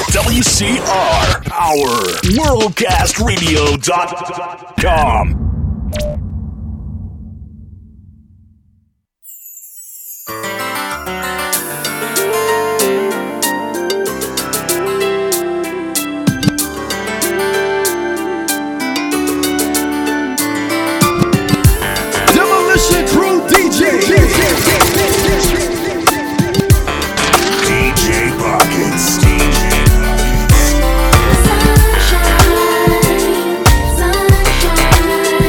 WCR Power WorldCastRadio.com. Demolition Crew DJ Buckets. Sunshine, sunshine.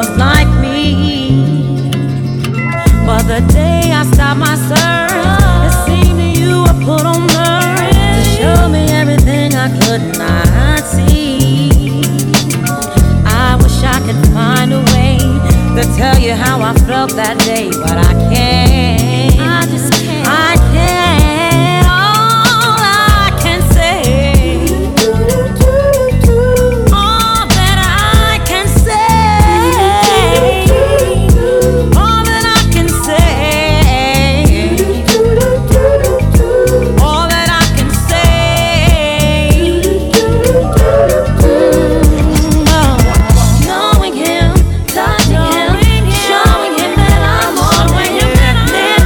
was like me. But the day I stopped my search, it seemed that you were put on earth to show me everything I could not see. I wish I could find a way to tell you how I felt that day, but I can't. I just can't. I can't. All I can say, all that I can say, all that I can say, all that I can say. Knowing him, touching him, showing him that I'm all in.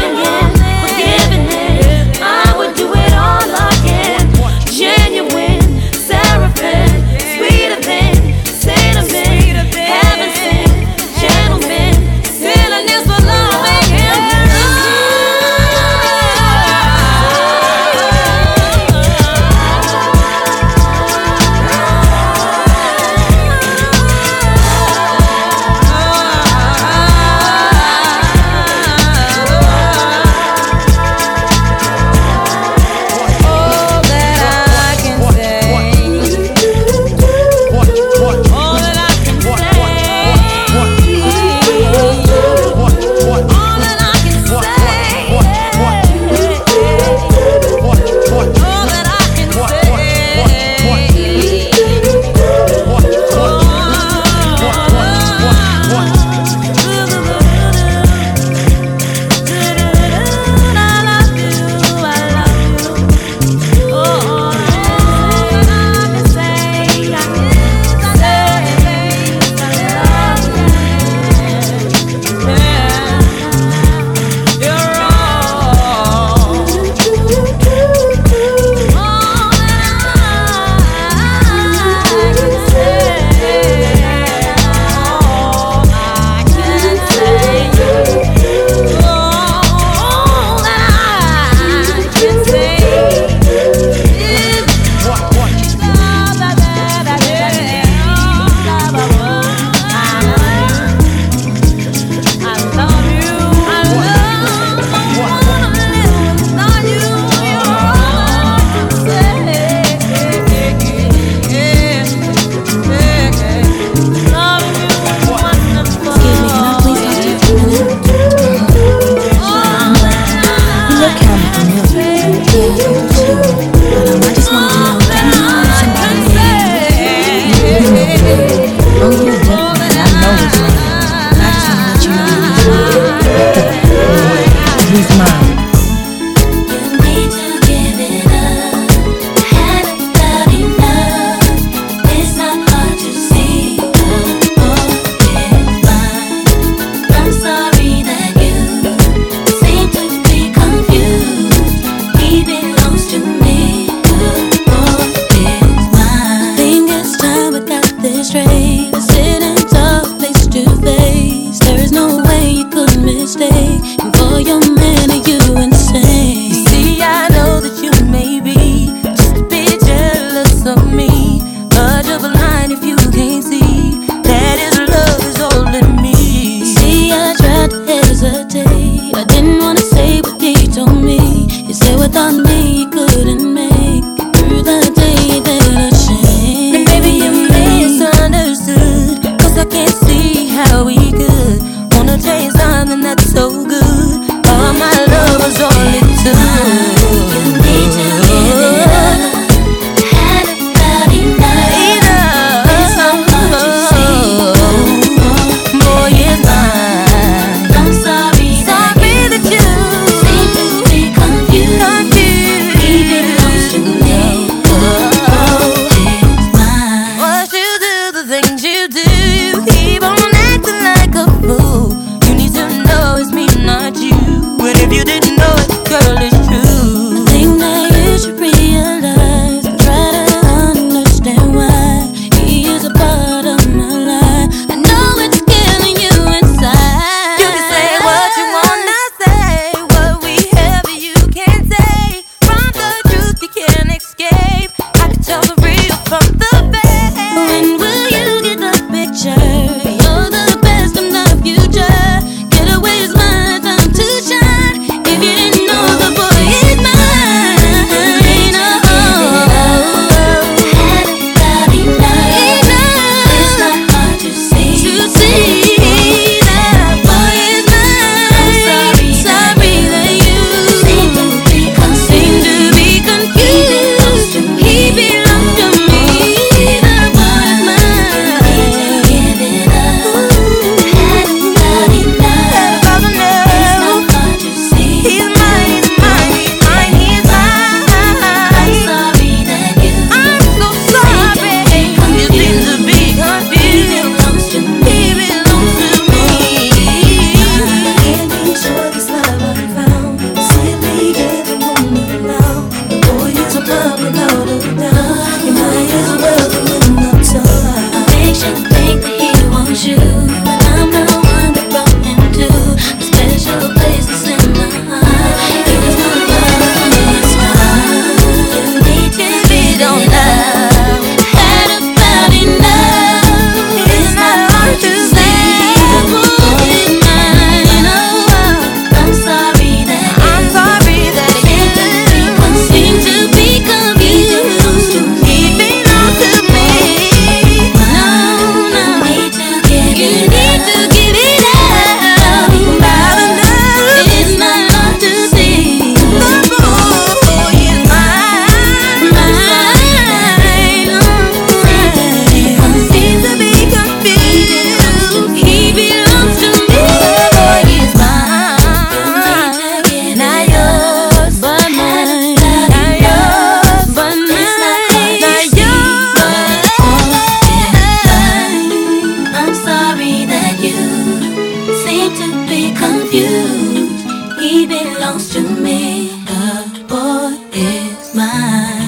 confused. He belongs to me. The boy is mine.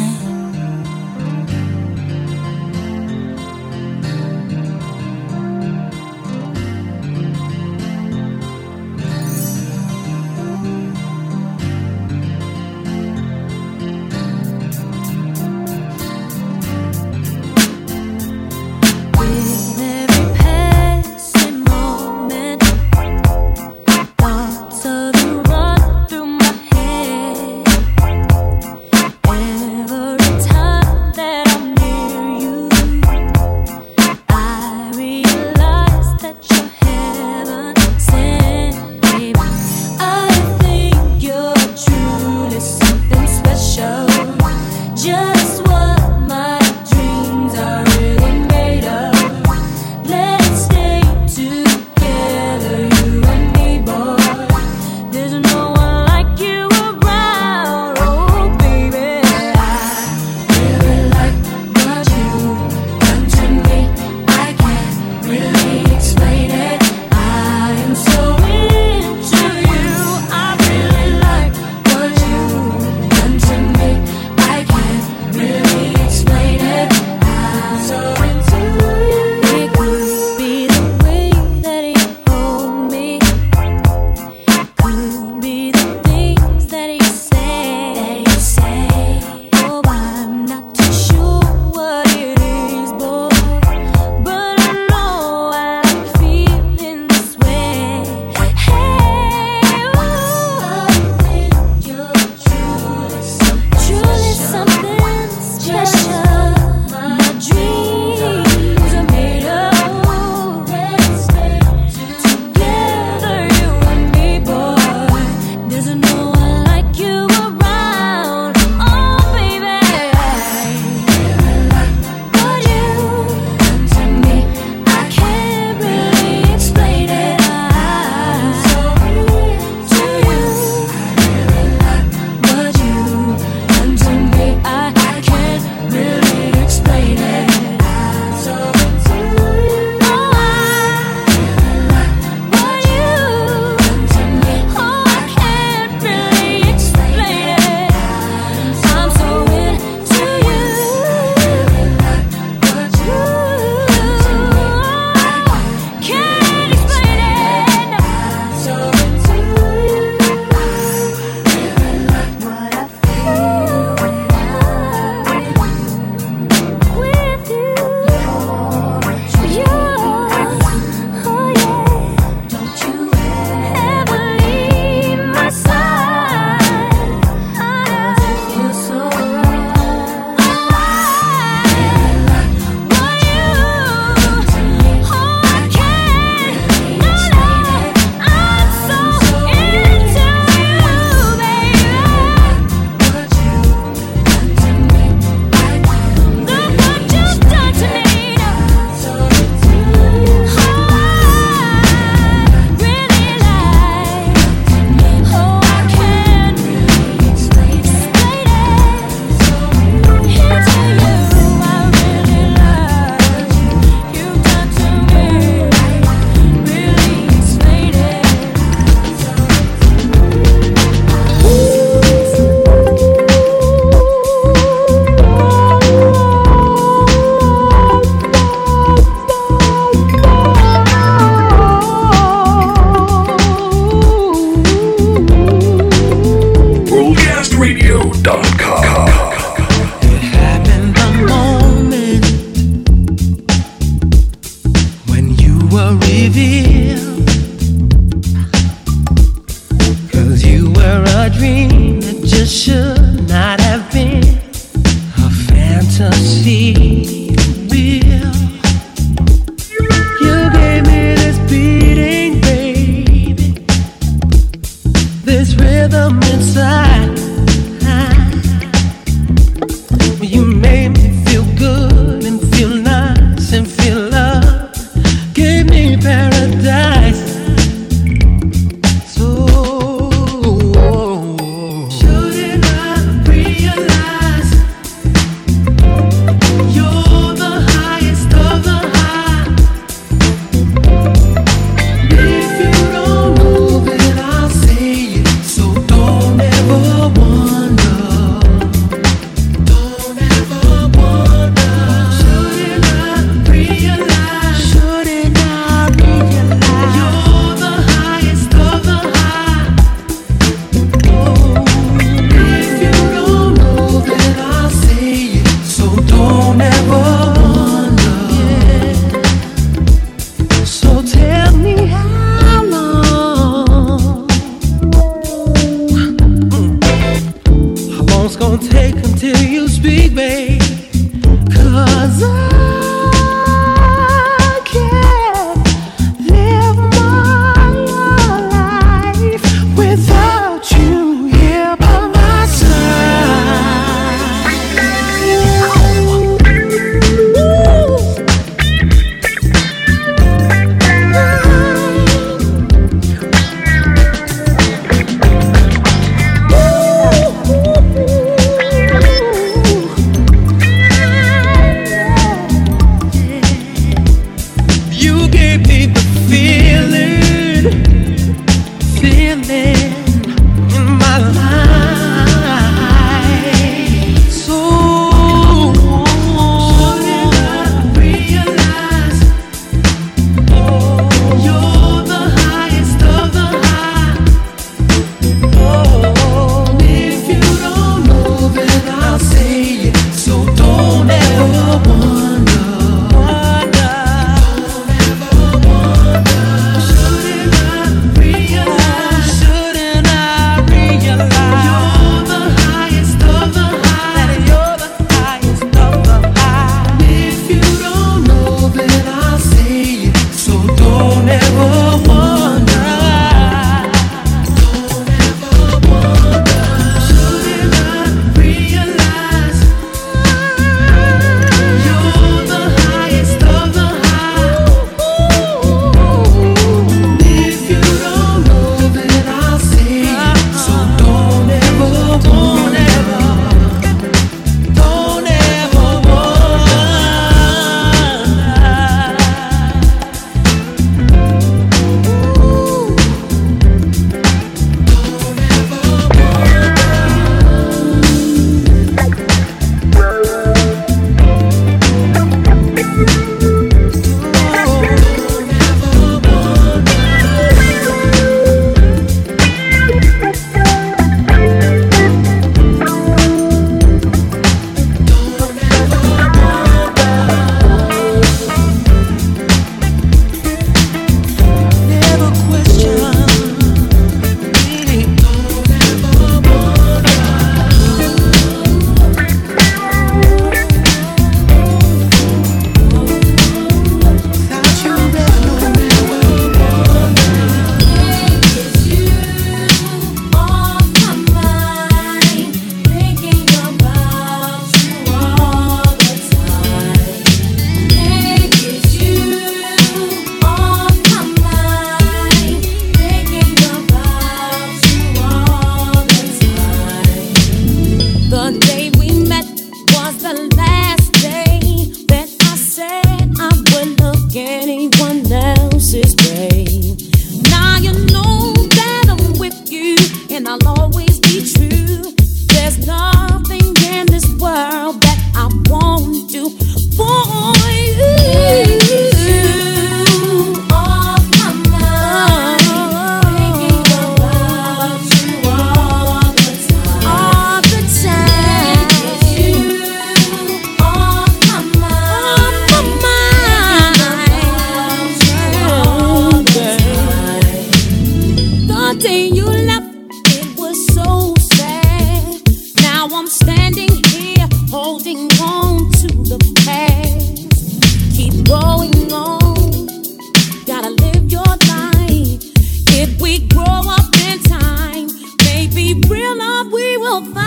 day you left, it was so sad. Now I'm standing here holding on to the past. Keep going on, gotta live your life. If we grow up in time, maybe real love we will find.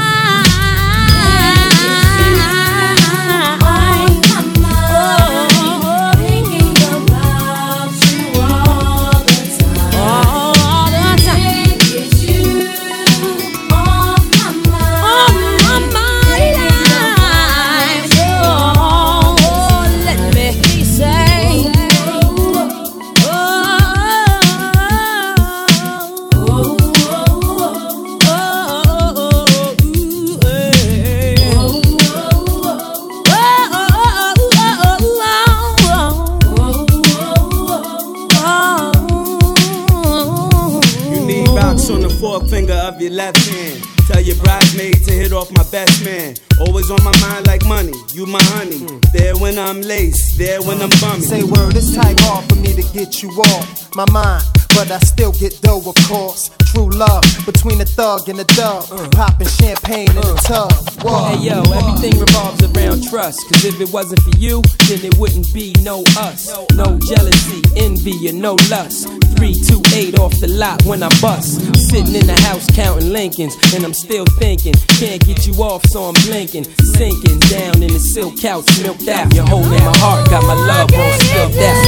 Finger of your left hand. Tell your bridesmaid to hit off my best man. Always on my mind like money, you my honey. There when I'm laced, there when I'm bummy. Say word, it's tight hard for me to get you off my mind, but I still get dough, of course. True love between a thug and a dub. Popping champagne in the tub. Whoa. Hey yo, everything revolves around trust. Cause if it wasn't for you, then it wouldn't be no us. No jealousy, envy, and no lust. 328 off the lot when I bust. Sitting in the house counting Lincolns, and I'm still thinking, can't get you off, so I'm blinking. Sinking down in the silk couch, milked out. You're holding my heart, got my love on still. That's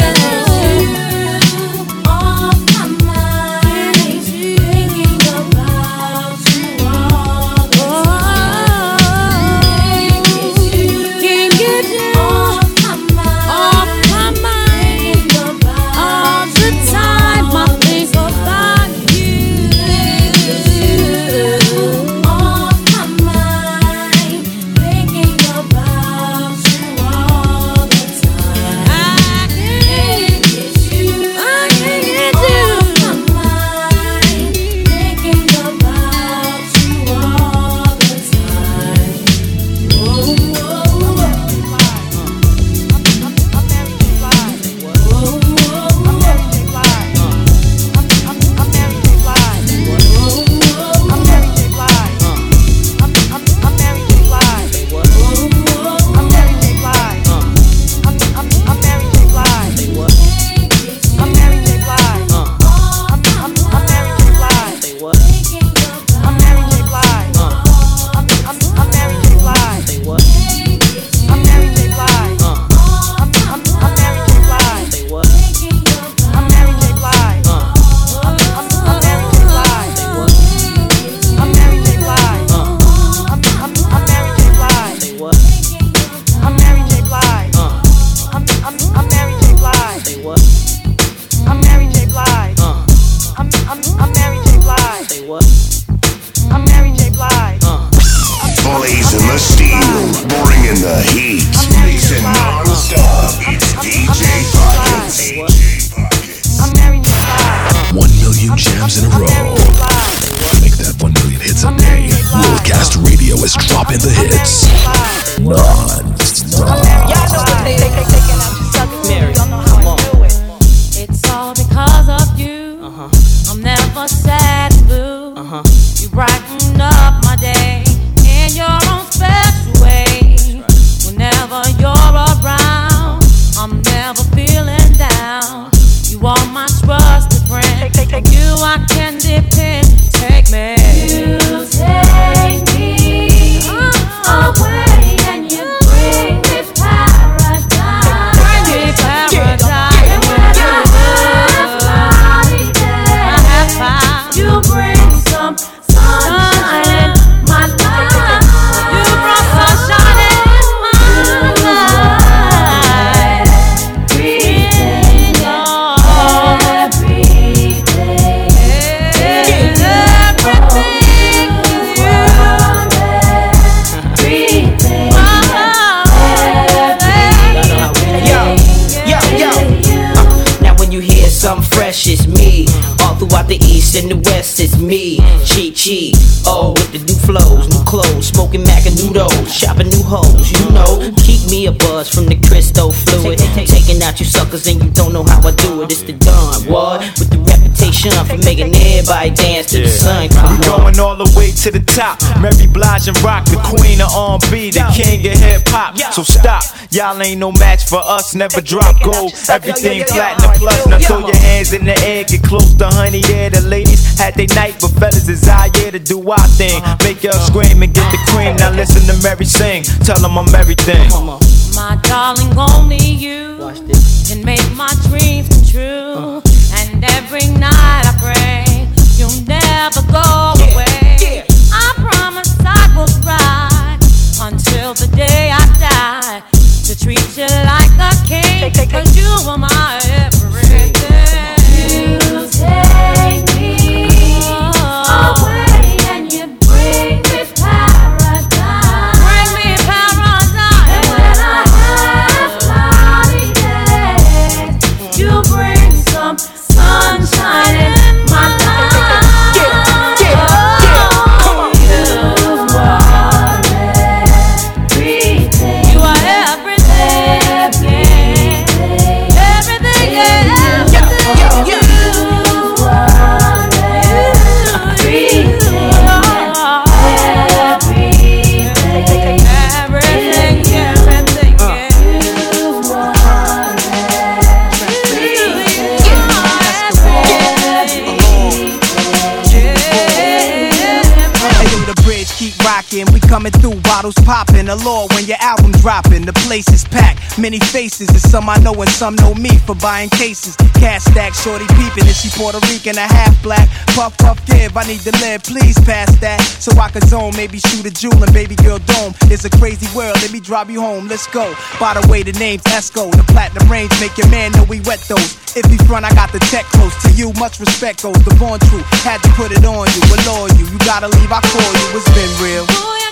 In the west, it's me, Chi-Chi. Oh, with the new flows, new clothes, smoking Mac and noodles, shopping new hoes, you know. Keep me a buzz from the crystal fluid, taking out you suckers and you don't know how I do it. It's the Don, what? With the reputation shunned for making everybody dance to the sun. We going all the way to the top. Mary Blige and Rock, the queen of R&B, the king of hip hop. So stop, y'all ain't no match for us. Never drop gold, everything platinum plus. Now throw your hands in the air, get close to honey. Yeah, the ladies had their night, but fellas is out here to do our thing. Make y'all scream and get the cream. Now listen to Mary sing, tell them I'm everything. My darling, only you can make my dreams come true. And every night I pray you'll never go away. I promise I will ride until the day I die to treat you like a king, 'cause you are my everything. You take me away and you bring me paradise. Bring me paradise. And when I have cloudy days, you bring some sunshine in my life. Come on. You are everything. Everything, everything. You We coming through, bottles popping. Allure when your album dropping. The place is packed, many faces. And some I know and some know me for buying cases. Cash stack, shorty peeping. Is she Puerto Rican or half black? Puff, puff, give. I need to live, please pass that. So I can zone, maybe shoot a jewel and baby girl dome. It's a crazy world, let me drive you home, let's go. By the way, the name's Esco. The platinum range make your man know we wet those. If he front, I got the tech close to you. Much respect goes, the born truth. Had to put it on you, allure you. You gotta leave, I call you, it's been real.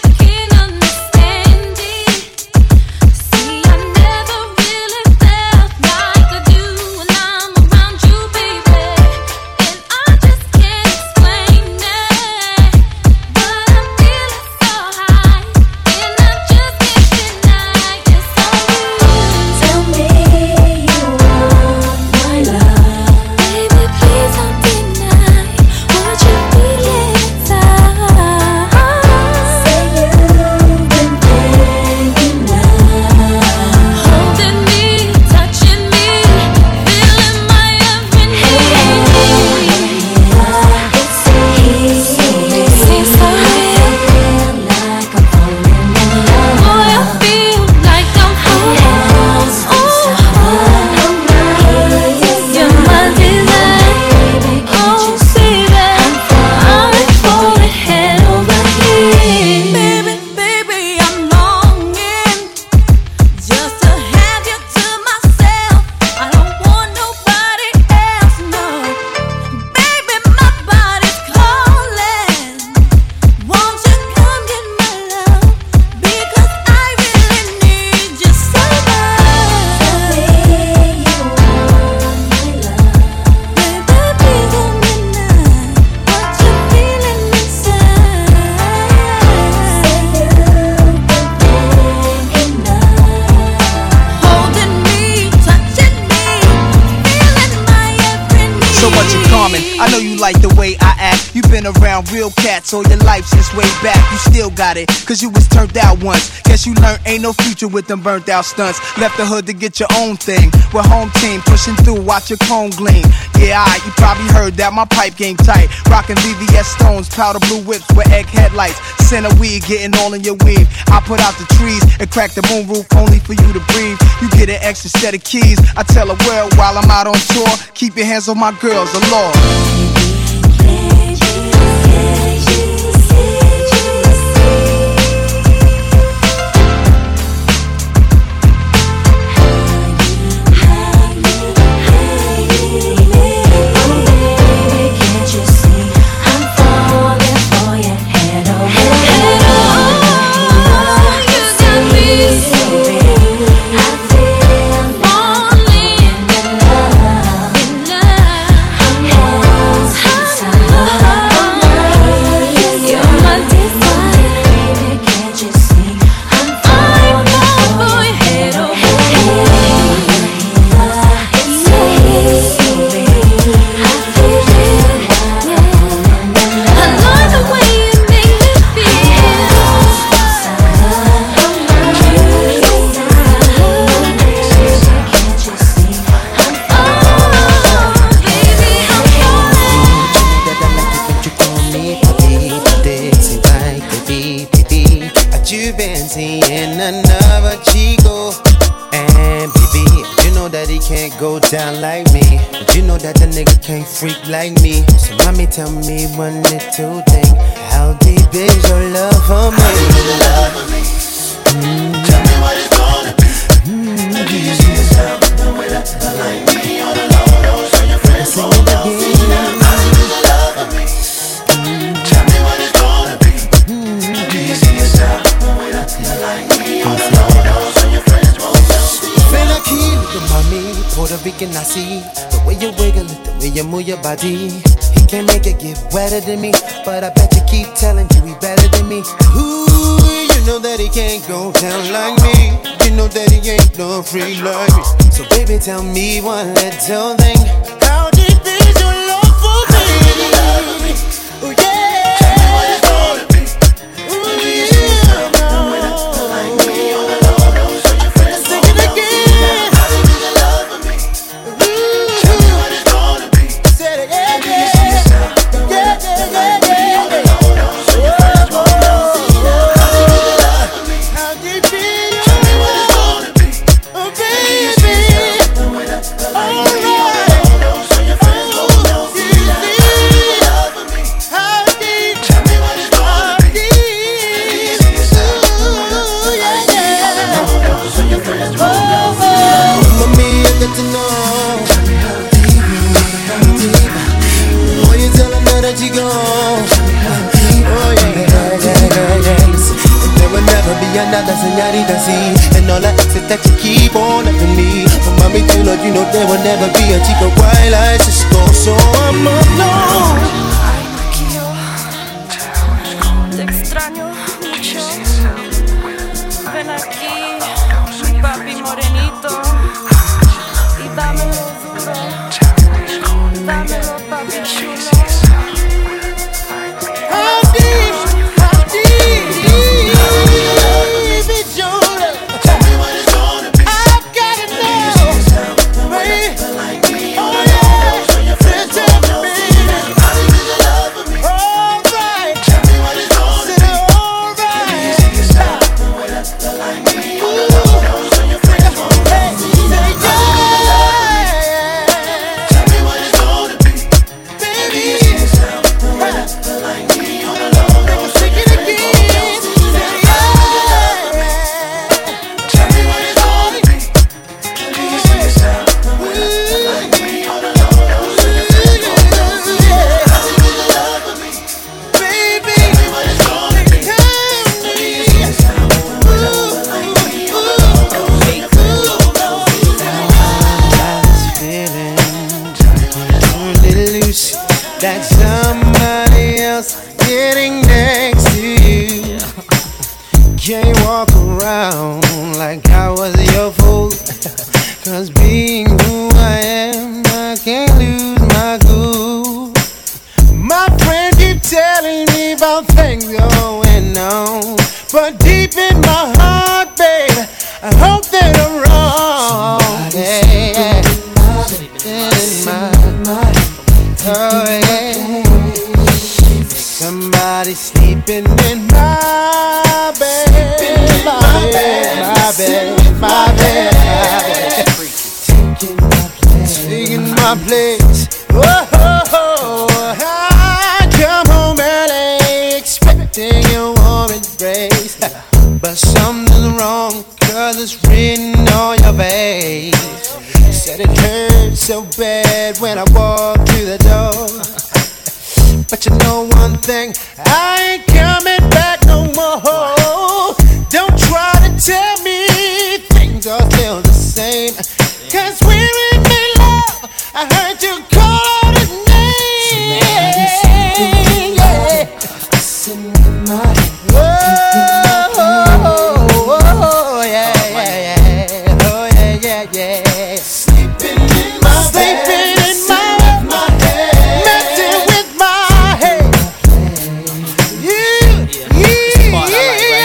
I know you like the way I act. You been around real cats all your life since way back. You still got it, cause you was turned out once. Guess you learned ain't no future with them burnt out stunts. Left the hood to get your own thing. We're home team, pushing through, watch your cone gleam. Yeah, alright, you probably heard that my pipe game tight. Rockin' VVS Stones, powder blue whips with egg headlights. Center weed, getting all in your weave. I put out the trees and crack the moon roof only for you to breathe. You get an extra set of keys. I tell the world while I'm out on tour, keep your hands on my girls, the Lord. I go down like me. But you know that the nigga can't freak like me. So mommy, tell me one little thing. How deep is your love for me? Tell me what it's gonna be. Do you see yourself the way that like me on the low? So your friends won't know. How deep is your love for me? Tell me what it's gonna be. Do you see yourself the way that like me on the low? So your friends won't know. Feel like he look at me, Puerto Rican I see. The way you wiggle it, the way you move your body. He can't make it get wetter than me, but I bet you keep telling you he better than me. Ooh, you know that he can't go down like me. You know that he ain't no free like me. So baby, tell me one little thing. How deep is your love for me? Ooh, yeah. Tell me what it's gonna be. Do you see yourself the way that like me on the low? So your friends won't know. How deep is your love for me? Tell me what it's gonna be. Do you see yourself the way that like me on the low? So your friends won't know. How deep is your love for me? How deep is your Tell me what it's gonna be. oh Do you see yourself the way that like me on the low? So your friends won't know. How deep is your love for me? How deep? Tell me what it's gonna be. Do you see yourself the way that like me on the low? So your friends won't know. Mommy, I got to know. Tell me how deep, how deep. Boy, you tellin' her that you gone. Oh yeah, listen, there will never be another señorita así. And all I ask is that you keep on loving me. But mommy, too, Lord, you know there will never be a chica white like Cisco. So I'm alone. Te extraño mucho. Ven aquí, mi papi morenito, y dámelo duro. Dámelo, papi chulo. How deep is your love? Tell me what it's gonna be. I've gotta Do you see know. yourself the way Baby, that like me on oh the low? yeah, So your friends tell won't know. me. How deep is your love for me? Alright, Tell me what it's gonna said be. Do you alright. see yourself the way that like me on the low? So your friends won't know. Hey, say yeah. Tell me what it's gonna be. Do Baby, you see yourself the way that like me on the low? So sing your it friends won't know. again. Say yeah. Tell me what it's gonna be. Do you see yourself the way that like me on the low? So your friends won't know. How deep is your love for me? Baby, Tell me what it's gonna be. tell Do me. you see yourself the way that like me on the low? So your friends won't know. I was feeling a little loose, that somebody else getting next to you. Can't walk around like I was your fool. Cause being who I am, I can't lose my cool. My friend keep telling me about things going on, but deep in my heart, babe, I hope that I'm wrong. Yeah. In my, oh yeah. Somebody sleeping in my bed, my bed, my bed. Taking my place. Oh, I come home early expecting a warm embrace, but something's wrong 'cause it's written on your face. Said it hurt so bad when I walked through the door. But you know one thing, I ain't coming back no more. Don't try to tell me things are still the same, 'cause we're in love. I heard you call his name. Yeah. Oh, yeah, yeah. Oh, yeah, yeah. Sleeping in my Sleeping bed, in my head, messing with my head. You, This part I like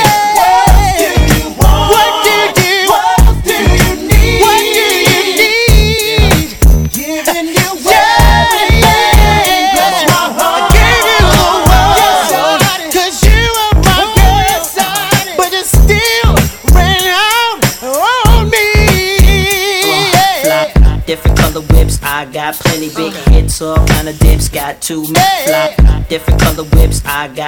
got too many fly. Different color whips, I got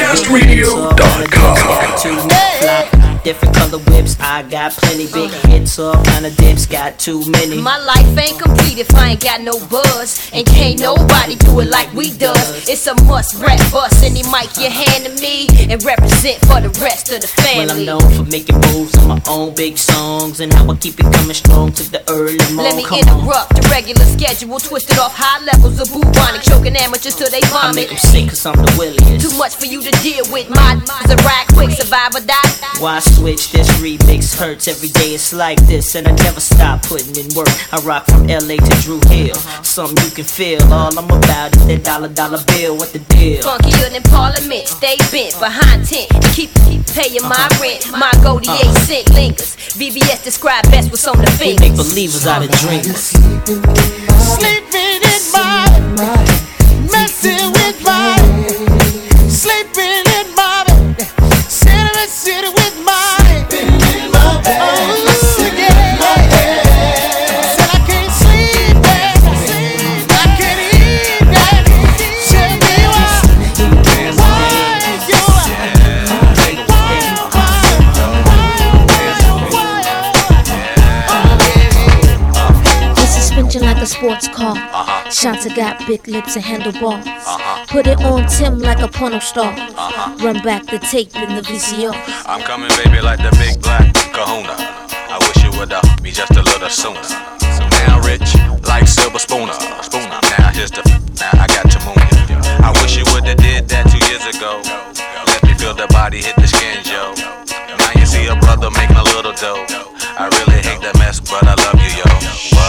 different color whips, I got plenty big hits, all kind of dips, got too many. My life ain't complete if I ain't got no buzz, and can't nobody do it like we does. It's a must rap bust, any mic you hand to me, and represent for the rest of the family. Well, I'm known for making moves on my own big songs, and how I keep it coming strong to the early morning. Let me interrupt the regular schedule, twisted off high levels of bubonic, choking amateurs till they vomit. I make them sick cause I'm the williest. Too much for you to deal with, my is a ride quick, survive or die. Why switch? This remix hurts every day, it's like this, and I never stop putting in work. I rock from LA to Drew Hill, something you can feel. All I'm about is that dollar bill, what the deal? Funkier than Parliament, stay bent behind tent, and keep paying my rent. My goldie 8 cent lingers. VVS describe best what's on the fingers. They make believers out of dreamers. Sleeping in my messing with my sleeping in my sitting with my like a sports car. Shanta got big lips and handlebars. Put it on Tim like a porno star. Run back the tape in the VCR. I'm coming, baby, like the big black kahuna. I wish you would me just a little sooner. Now rich, like silver spooner. Now here's the now I got your moon. I wish you would've did that 2 years ago. Let me feel the body hit the skin, Joe. Now you see a brother making a little dough. I really hate that mess, but I love you, yo.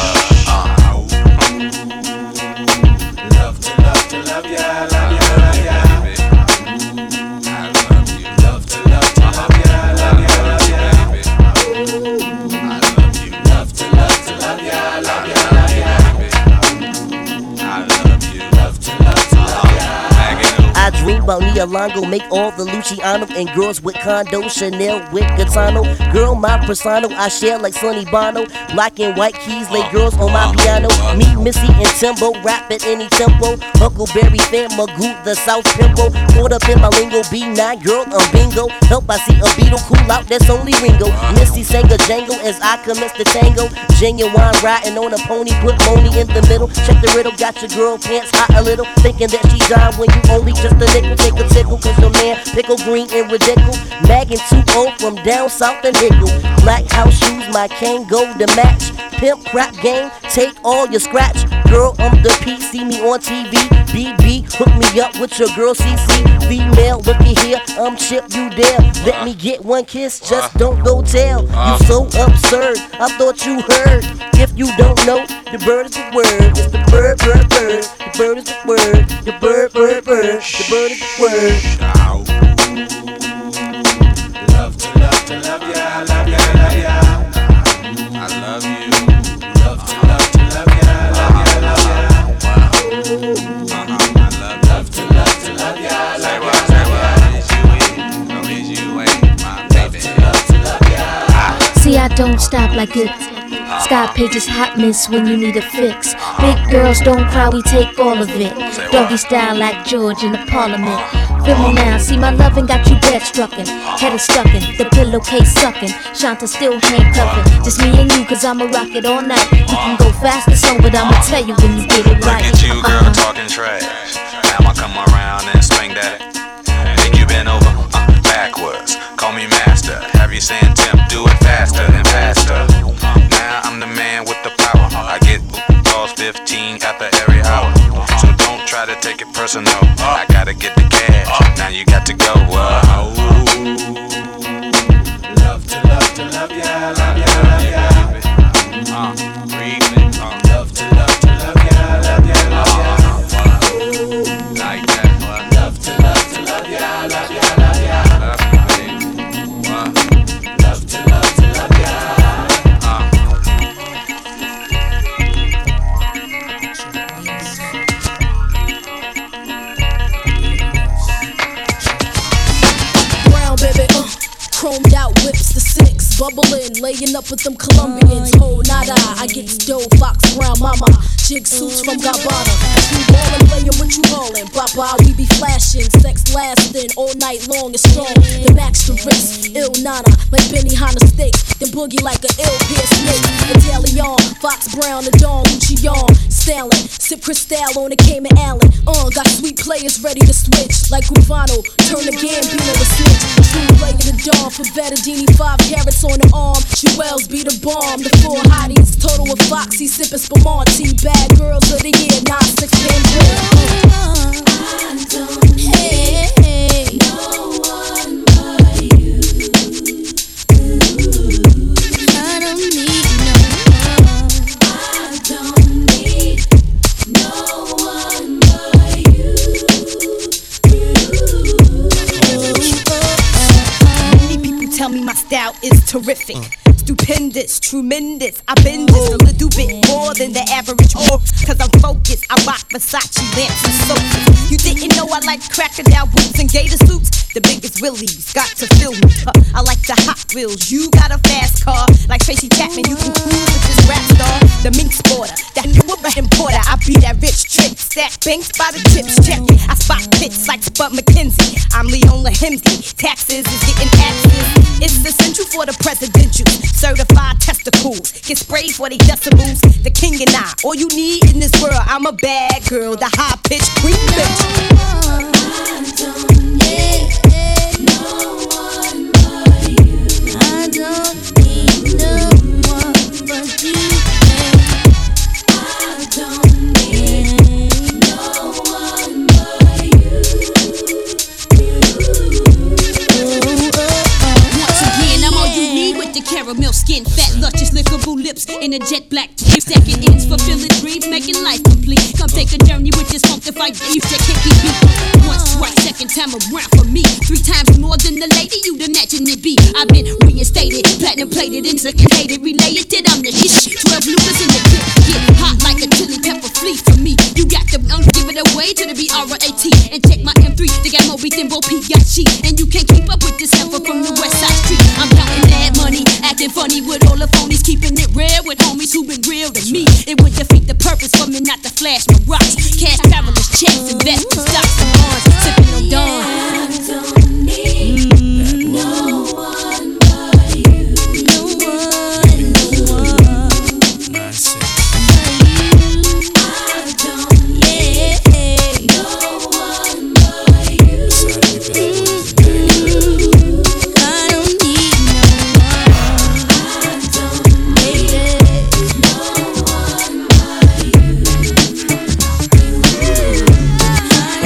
Love to love ya, love ya, love ya. I love you. Love to love ya, love ya, love ya. I love you. Love to love ya, love ya, love ya. I love you. Love to love ya. I dream about Nia Longo, make all the Luciano and girls with condo, Chanel with Gaetano. Girl, my persona, I share like Sonny Bono. Black and white keys, lay girls on my piano. Me, Missy, and Timbo, rap at any tempo. Huckleberry fan, Magoo, the South Pimple. Caught up in my lingo, B9, girl, I'm bingo. Help, I see a beetle, cool out, that's only Ringo. Missy sang a jangle as I commence the tango. Genuine riding on a pony, put Moni in the middle. Check the riddle, got your girl pants hot a little. Thinking that she died when you only just a nickel. Take a tickle, cause your man pickle green and ridiculous. Maggin' 2-0 from down south and Hickle. Black house shoes, my cane go to match. Pimp crap game, take all your scratch. Girl, I'm the P, see me on TV. BB, hook me up with your girl CC. Female, looky here, I'm Chip, you there. Let me get one kiss, just don't go tell. You so absurd, I thought you heard. If you don't know, the bird is the word. It's the bird, bird, bird. The bird is the word. The bird, bird, bird. The bird is the word. Love to love ya, love ya, love ya. I love you. Love to love ya, love ya, love ya. Love to love ya, love ya, love ya. Is you ain't my baby. Love to love ya. See, I don't stop like it. Sky Pages hot miss when you need a fix. Big girls don't cry, we take all of it. Doggy style like George in the parliament. Feel me now, see my loving got you bed struckin'. Head is stuckin', the pillowcase suckin'. Shanta still handcuffin'. Just me and you, cause I'ma rock it all night. You can go fast or slow, but I'ma tell you when you get it right. Look at you, girl, talking trash. Now I'ma come around and swing that. Think you been over backwards. Call me master. Have you saying Tim, do it faster and faster. Now I'm the man with the power. I get calls 15 after every hour. So don't try to take it personal. I gotta get the cash. Now you got to go. Love to love ya, love ya, love ya. Love to love ya, love ya, love ya. Like that. Love to love ya, love ya, love ya. Love to love ya. Brown baby, chromed out whips the 6. bubbling, laying up with them Colombians. Oh, nada, I get dough, Fox Brown, mama. Jig suits from Gabbana. You ballin', playin' what you ballin'. Bye-bye, we be flashing. Sex lasting all night long and strong. The max to wrist, ill nana, like Benny Hanna steaks. Then boogie like an ill pear snake. Italian, Fox Brown, the Dawn, Lucian. Stalin, sip Cristal on the Cayman Allen. Got sweet players ready to switch. Like Gravano, turn the Gambino to snitch. True player the Dawn, for Bettadini, 5 carats on the arm. Jewels be the bomb. The 4 hotties, total of Foxy, sippin' Spumante. Bad girls of the year, 9-6 Pandora. I don't need no one but you. I don't need no one but you. Many people tell me my style is terrific. Stupendous, tremendous, I bend this a little bit more than the average whore. Cause I'm focused, I rock Versace lamps and sofas. You didn't know I like crocodile boots and gator suits? The biggest willies got to fill me. I like the Hot Wheels, you got a fast car. Like Tracy Chapman, you can cruise with this rap star. The mink sporter, that whooper importer. I be that rich trick, stack banks by the chips, check it. I spot pits like Spud McKenzie. I'm Leona Hemsley, taxes is getting taxes. It's essential for the presidential. Certified testicles, get sprayed for they decimals. The king and I, all you need in this world. I'm a bad girl, the high pitched queen bitch. I don't need no one but you. I don't need no one but you. I don't need no one but you. Once again, I'm all you need with the caramel skin, fat, luscious, lickable lips, in a jet black tip. Second ends, fulfilling dreams, making life complete. Come take a journey with this funkified bass that can't be beat. Once, twice, second time around for me. 3 times more than the lady you'd imagine it be. I've been reinstated, platinum plated, intoxicated, related that I'm the shit. 12 loopers in the clip, get hot like a chili pepper flea for me. You got to give it away to the BRAT. And check my M3, they got Moby Thimble, P got she. And you can't keep up with this heifer from the West Side Street. I'm counting that money, acting funny with all the phonies, keeping it real with homies who been real to me. It would defeat the purpose for me not to flash my rocks. Cash travelers, checks, investment stocks and bonds, sipping on Dawn. I don't need no one but you. No one, no one. Nice. I don't need no one but you. I don't need no one. I don't need no one but you.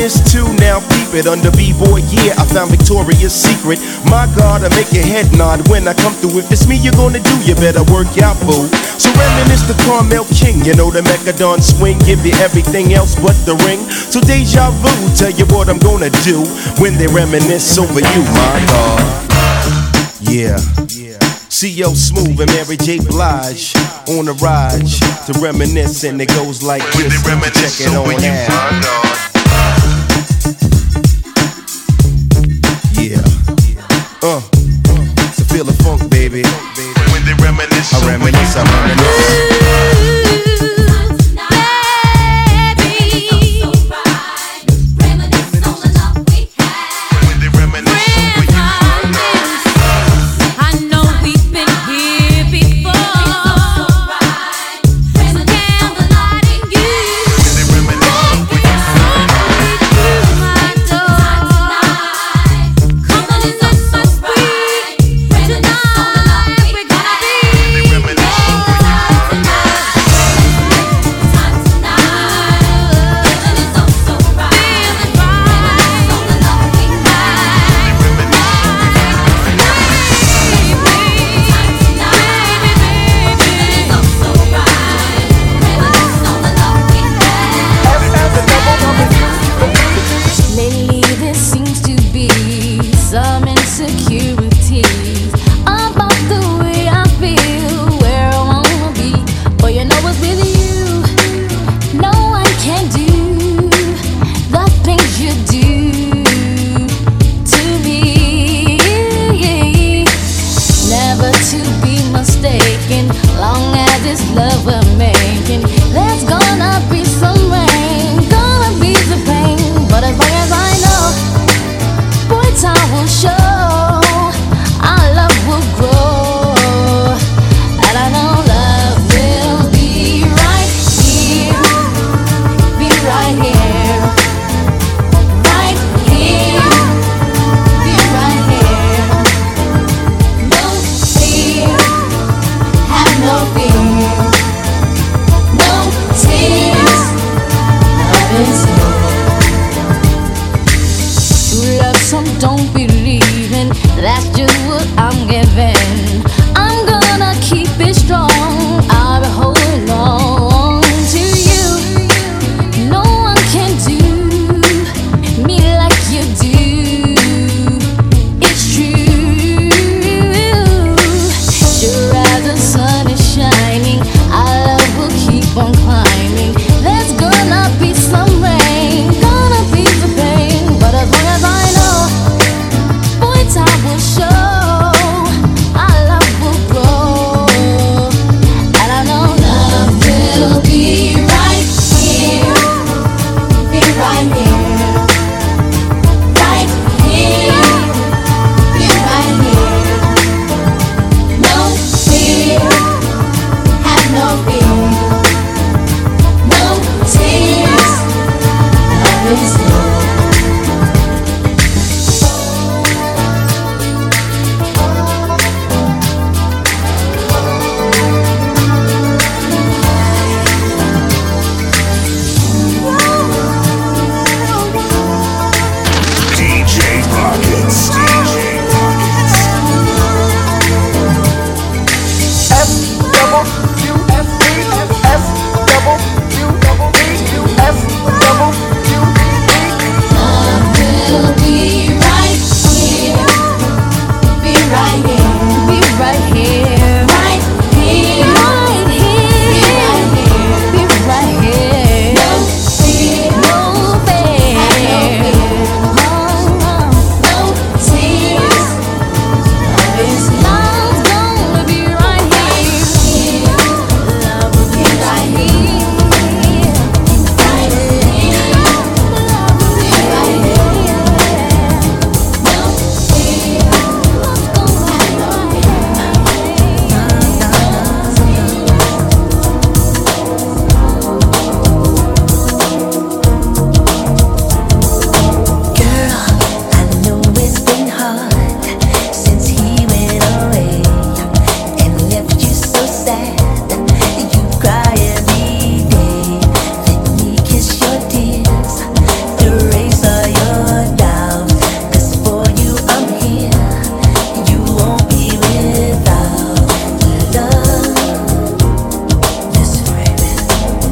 reminisce too, now peep it. Under B-boy, yeah, I found Victoria's Secret. My God, I make your head nod when I come through. If it's me you're gonna do, you better work out, boo. So reminisce the Carmel King, you know the Mechadon swing, give you everything else but the ring. So deja vu, tell you what I'm gonna do when they reminisce over you, my God. Yeah. C.O. Smooth and Mary J. Blige on a ride to reminisce, and it goes like this. Check it on out. Yeah. To feel the funk, baby. When they reminisce, I reminisce.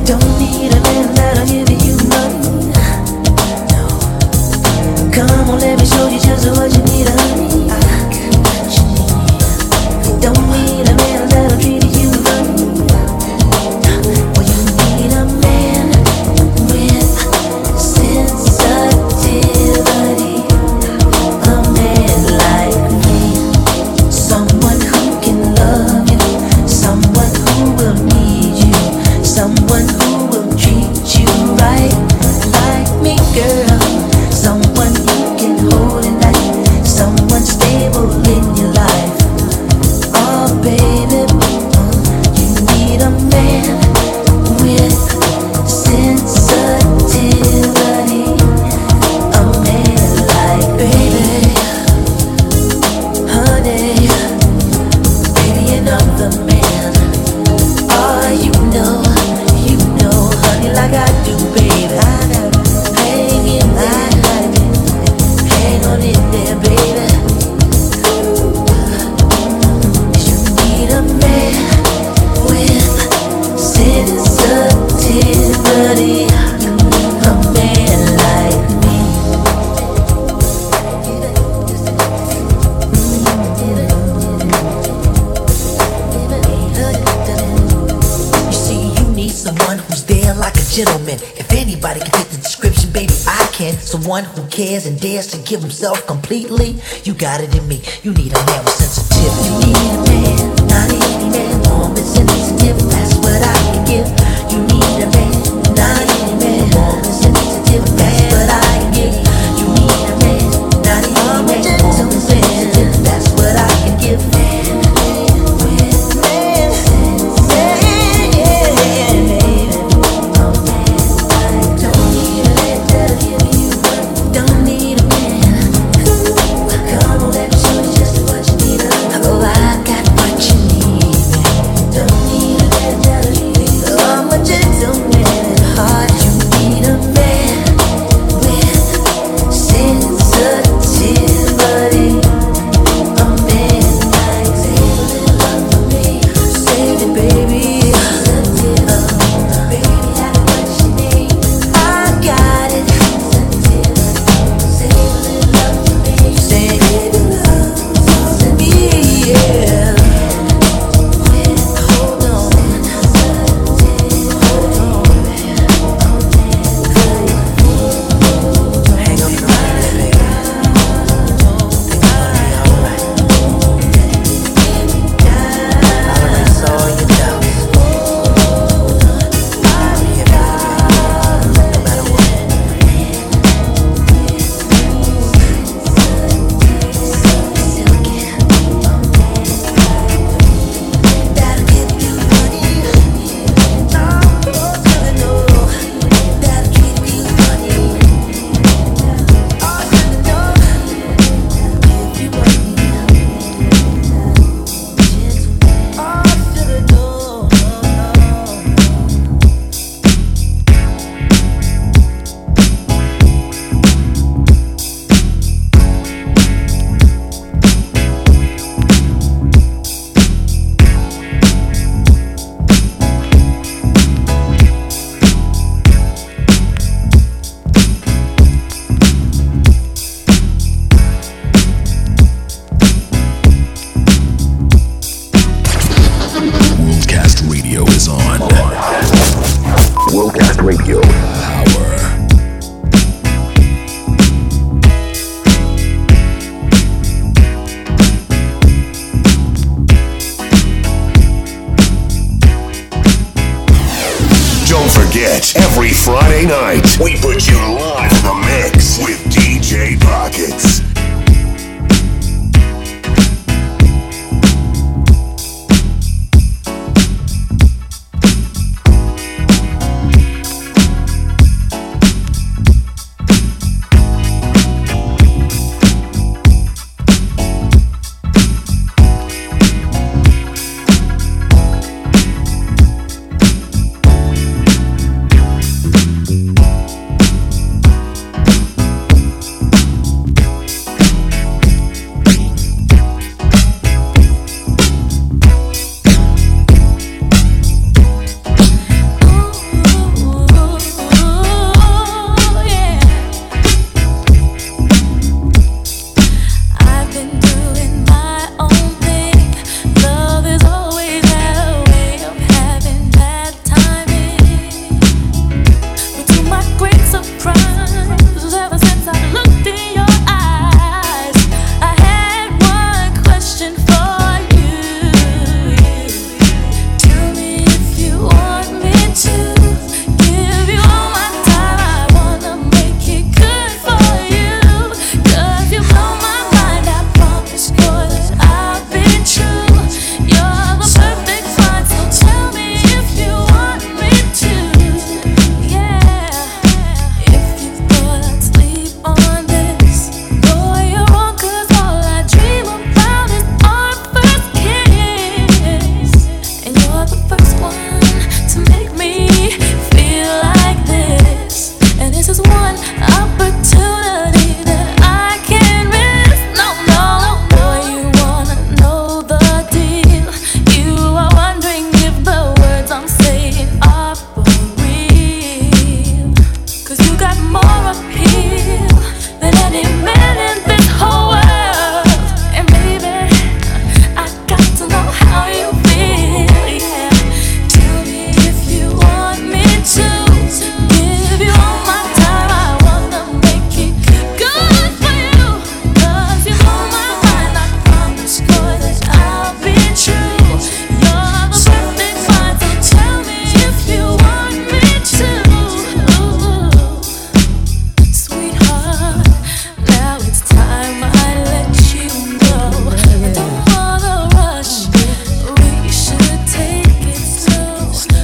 Don't need a man that'll give you money. No. Come on, let me show you just what you need, honey. I got what you need. Don't need a man that'll treat you right. Well, you need a man with sensitivity. A man like me. Someone who can love you. Someone who will need you. Someone who will treat you right. Like me, girl. Someone you can hold at night. Someone stable in your life. Oh, baby, you need a man with sensitivity. A man like baby, honey, baby, and I'm the man. Oh, you know, honey, like I do, baby. Hang in there, hang on in there, baby. You need a man with sensitivity. A man like me. You see, you need someone who's there like a gentleman. If anybody can fit the description, baby, I can. Someone who cares and dares to give himself completely. You got it in me. You need a man with sensitivity. You need a man, not any man, warm and sensitive. That's what I can give. You need a man, not any man, warm and sensitive. That's what I can give. You need a man, not any man, warm and sensitive. That's what I can give. Every Friday night, we put you live in the mix with DJ Pockets.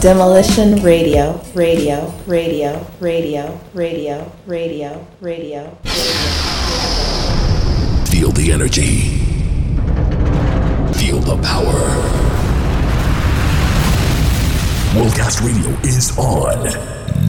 Demolition Radio, radio, radio, radio, radio, radio, radio. Feel the energy. Feel the power. Worldcast Radio is on.